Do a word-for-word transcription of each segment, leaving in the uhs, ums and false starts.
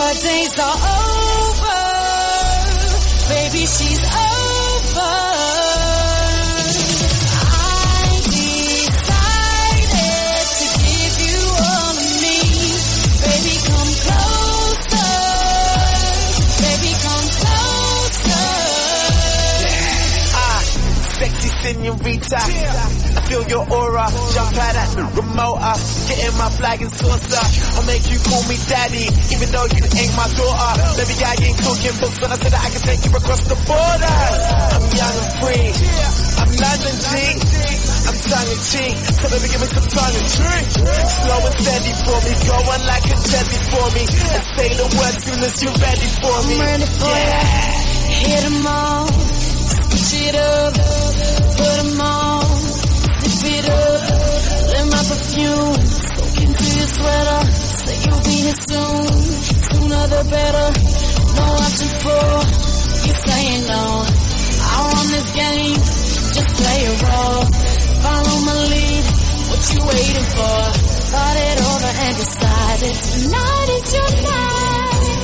Her days are over. Baby, she's over. I decided to give you all of me. Baby, come closer. Baby, come closer. Ah, sexy senorita. I feel your aura. Jump out at the remote. uh, Get in my flag and saucer. I'll make you call me daddy, even though you ain't my daughter. Baby, I ain't talking books when I said that I can take you across the border. I'm young and free. I'm London G. I'm tongue in cheek. So baby, give me some tongue and cheek. Slow and steady for me. Go on like a jelly for me. And say the words soon as you're ready for me. I'm ready for yeah. ya. Hit 'em all. Switch it up. Put 'em on. Zip it up. Let my perfume soak into your sweater. Say you'll be here soon. Sooner the better. No option for you saying no. I run this game. Just play a role. Follow my lead. What you waiting for? Thought it over and decided tonight is your night.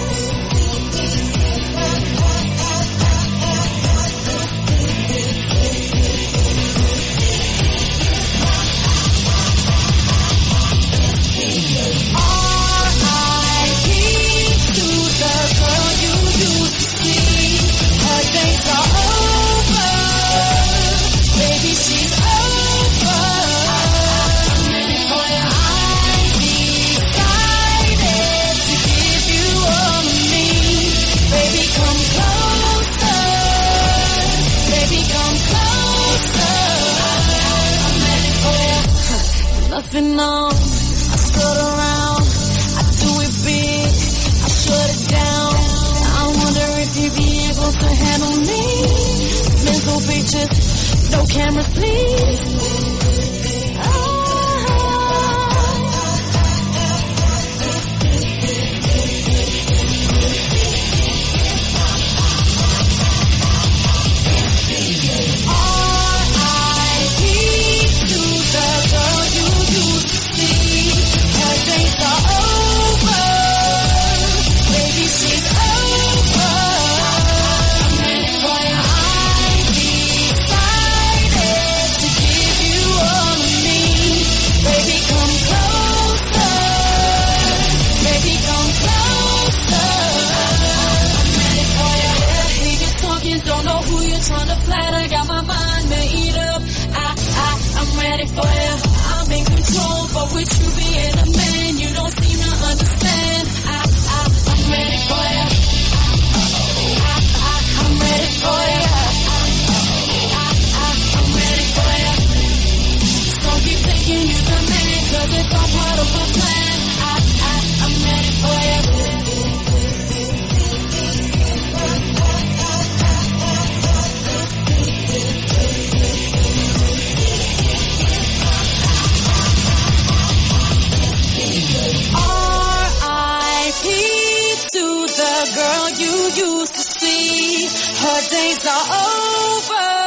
Nothing on, I strut around, I do it big, I shut it down. I wonder if you'd be able to handle me. Mental pictures, no cameras please. Trying to flatter, got my mind made up. I, I, I'm ready for ya. I'm in control, but with you being a man, you don't seem to understand. I, I, I'm ready for ya. I, I, I'm ready for ya. I, I, I'm ready for ya. So keep thinking you're the man, 'cause it's all part of my plan. I, I, I'm ready for ya. Girl you used to see, her days are over.